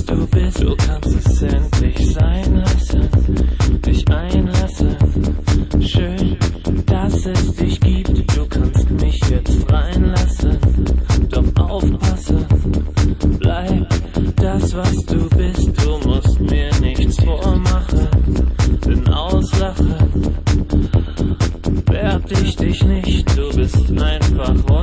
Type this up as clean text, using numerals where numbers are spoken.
du bist. Du kannst es endlich sein lassen, dich einlassen. Schön, dass es dich gibt. Du kannst mich jetzt reinlassen, doch aufpassen. Bleib das, was du bist. Du musst mir nichts vormachen, denn auslachen werd ich dich nicht. Du bist einfach